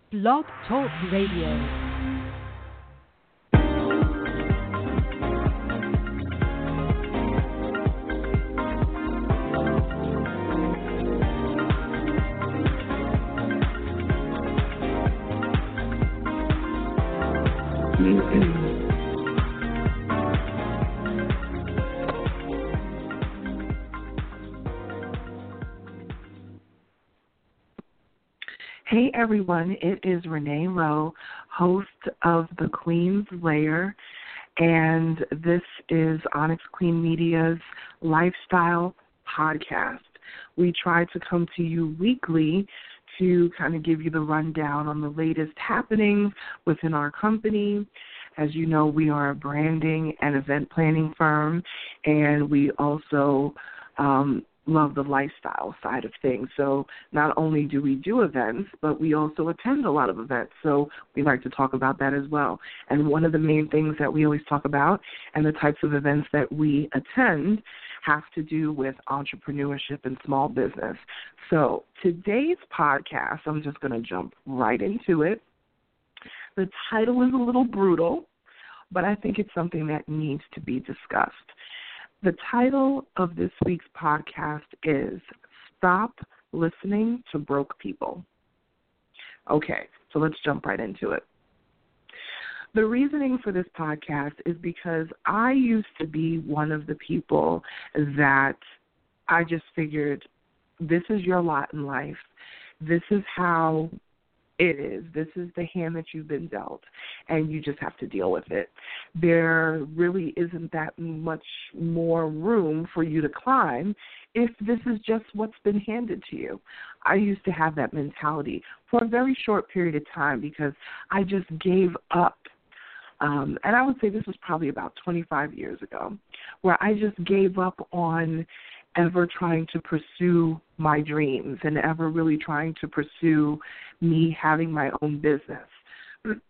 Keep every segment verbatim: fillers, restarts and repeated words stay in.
Blog Talk Radio. Hey everyone, it is Renee Rowe, host of The Queen's Lair, and this is Onyx Queen Media's Lifestyle Podcast. We try to come to you weekly to kind of give you the rundown on the latest happenings within our company. As you know, we are a branding and event planning firm, and we also um, love the lifestyle side of things. So not only do we do events, but we also attend a lot of events. So we like to talk about that as well. And one of the main things that we always talk about and the types of events that we attend have to do with entrepreneurship and small business. So today's podcast, I'm just going to jump right into it. The title is a little brutal, but I think it's something that needs to be discussed. The title of this week's podcast is Stop Listening to Broke People. Okay, so let's jump right into it. The reasoning for this podcast is because I used to be one of the people that I just figured this is your lot in life. This is how it is. This is the hand that you've been dealt, and you just have to deal with it. There really isn't that much more room for you to climb if this is just what's been handed to you. I used to have that mentality for a very short period of time because I just gave up. Um, and I would say this was probably about twenty-five years ago, where I just gave up on ever trying to pursue my dreams and ever really trying to pursue me having my own business.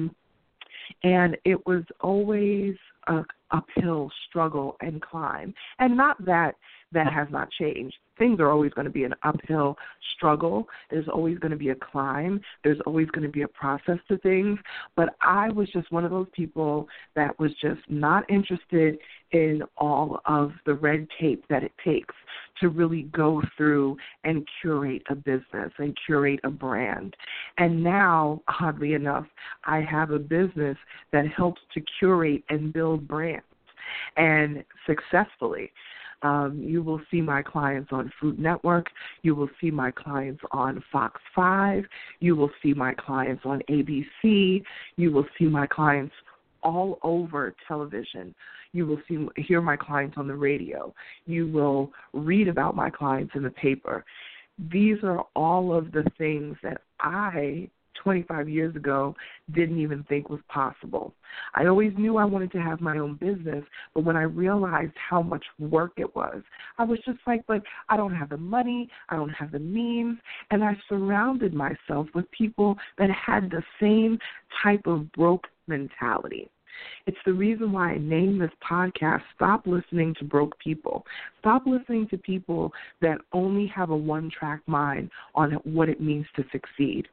And it was always a uphill struggle and climb. And not that that has not changed. Things are always going to be an uphill struggle. There's always going to be a climb. There's always going to be a process to things. But I was just one of those people that was just not interested in all of the red tape that it takes to really go through and curate a business and curate a brand. And now, oddly enough, I have a business that helps to curate and build brands, and successfully. Um, you will see my clients on Food Network. You will see my clients on Fox five. You will see my clients on A B C. You will see my clients all over television. You will see hear my clients on the radio. You will read about my clients in the paper. These are all of the things that I, twenty-five years ago, didn't even think was possible. I always knew I wanted to have my own business, but when I realized how much work it was, I was just like, but I don't have the money, I don't have the means, and I surrounded myself with people that had the same type of broke mentality. It's the reason why I named this podcast, Stop Listening to Broke People. Stop listening to people that only have a one-track mind on what it means to succeed.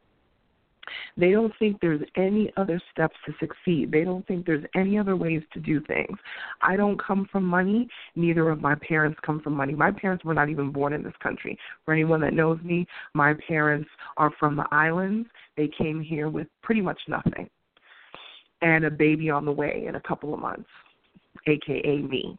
They don't think there's any other steps to succeed. They don't think there's any other ways to do things. I don't come from money. Neither of my parents come from money. My parents were not even born in this country. For anyone that knows me, my parents are from the islands. They came here with pretty much nothing and a baby on the way in a couple of months, a k a me.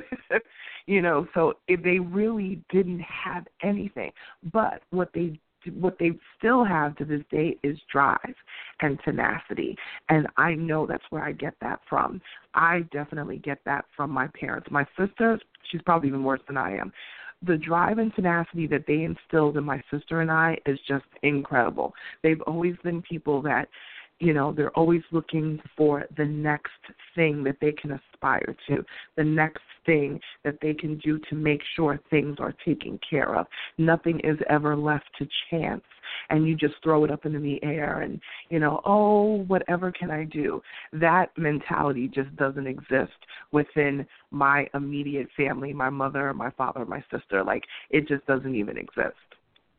You know, so if they really didn't have anything. But what they What they still have to this day is drive and tenacity, and I know that's where I get that from. I definitely get that from my parents. My sister, she's probably even worse than I am. The drive and tenacity that they instilled in my sister and I is just incredible. They've always been people that, you know, they're always looking for the next thing that they can aspire to, the next thing that they can do to make sure things are taken care of. Nothing is ever left to chance, and you just throw it up into the air and, you know, oh, whatever can I do? That mentality just doesn't exist within my immediate family, my mother, my father, my sister. Like, it just doesn't even exist.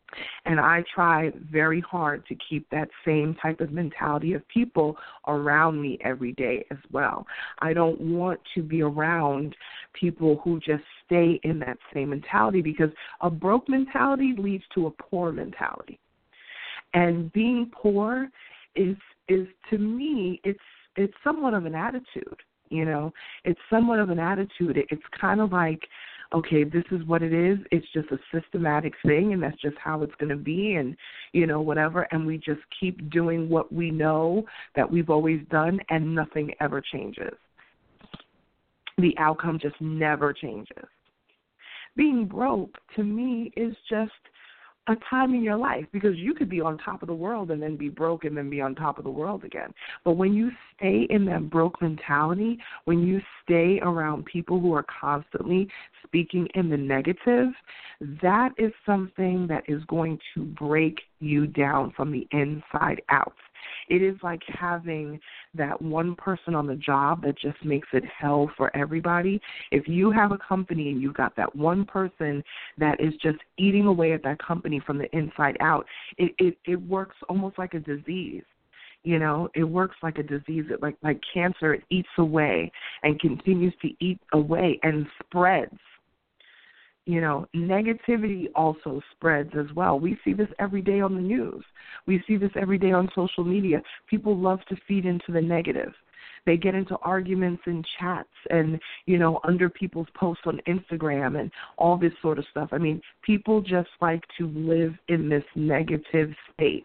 And I try very hard to keep that same type of mentality of people around me every day as well. I don't want to be around people who just stay in that same mentality, because a broke mentality leads to a poor mentality. And being poor is is to me, it's it's somewhat of an attitude, you know. It's somewhat of an attitude. It's kind of like, okay, this is what it is. It's just a systematic thing, and that's just how it's going to be, and, you know, whatever. And we just keep doing what we know that we've always done, and nothing ever changes. The outcome just never changes. Being broke, to me, is just a time in your life, because you could be on top of the world and then be broke and then be on top of the world again. But when you stay in that broke mentality, when you stay around people who are constantly speaking in the negative, that is something that is going to break you down from the inside out. It is like having that one person on the job that just makes it hell for everybody. If you have a company and you've got that one person that is just eating away at that company from the inside out, it, it, it works almost like a disease. You know, it works like a disease. It, like, like cancer, it eats away and continues to eat away and spreads. You know, negativity also spreads as well. We see this every day on the news. We see this every day on social media. People love to feed into the negative. They get into arguments in chats and, you know, under people's posts on Instagram and all this sort of stuff. I mean, people just like to live in this negative space.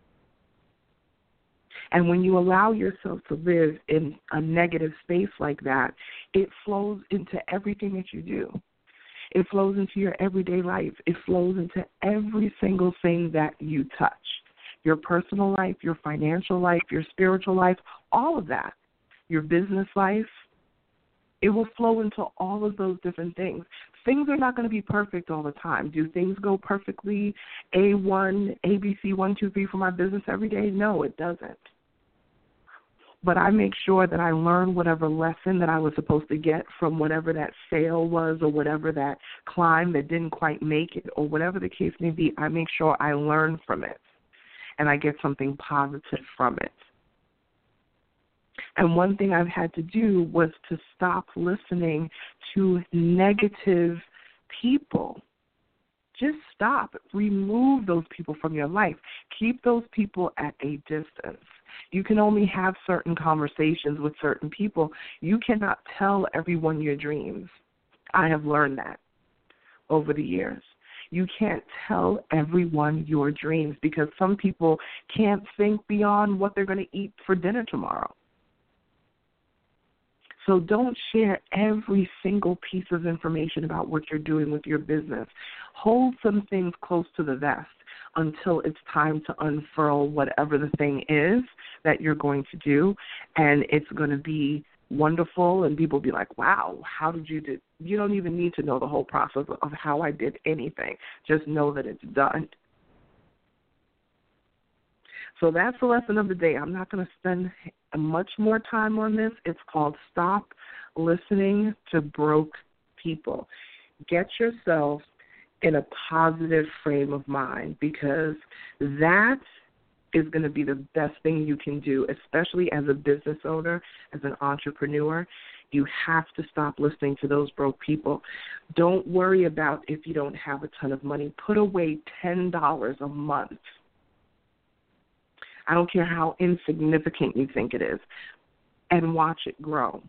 And when you allow yourself to live in a negative space like that, it flows into everything that you do. It flows into your everyday life. It flows into every single thing that you touch. Your personal life, your financial life, your spiritual life, all of that. Your business life. It will flow into all of those different things. Things are not going to be perfect all the time. Do things go perfectly A one, A B C, one, two, three for my business every day? No, it doesn't. But I make sure that I learn whatever lesson that I was supposed to get from whatever that sale was or whatever that climb that didn't quite make it or whatever the case may be. I make sure I learn from it and I get something positive from it. And one thing I've had to do was to stop listening to negative people. Just stop. Remove those people from your life. Keep those people at a distance. You can only have certain conversations with certain people. You cannot tell everyone your dreams. I have learned that over the years. You can't tell everyone your dreams because some people can't think beyond what they're going to eat for dinner tomorrow. So don't share every single piece of information about what you're doing with your business. Hold some things close to the vest until it's time to unfurl whatever the thing is that you're going to do, and it's going to be wonderful, and people will be like, wow, how did you do? You don't even need to know the whole process of how I did anything. Just know that it's done. So that's the lesson of the day. I'm not going to spend much more time on this. It's called Stop Listening to Broke People. Get yourself in a positive frame of mind because that is going to be the best thing you can do, especially as a business owner, as an entrepreneur. You have to stop listening to those broke people. Don't worry about if you don't have a ton of money. Put away ten dollars a month. I don't care how insignificant you think it is, and watch it grow.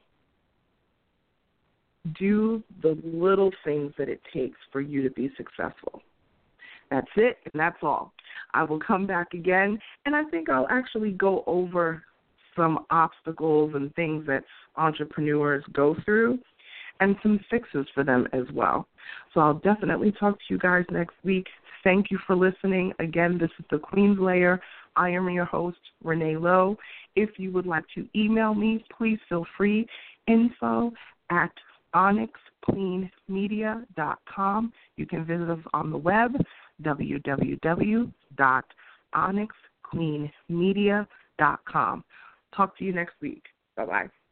Do the little things that it takes for you to be successful. That's it, and that's all. I will come back again, and I think I'll actually go over some obstacles and things that entrepreneurs go through and some fixes for them as well. So I'll definitely talk to you guys next week. Thank you for listening. Again, this is the Queen's Layer. I am your host, Renee Lowe. If you would like to email me, please feel free. Info at onyx queen media dot com. You can visit us on the web, w w w dot onyx queen media dot com. Talk to you next week. Bye-bye.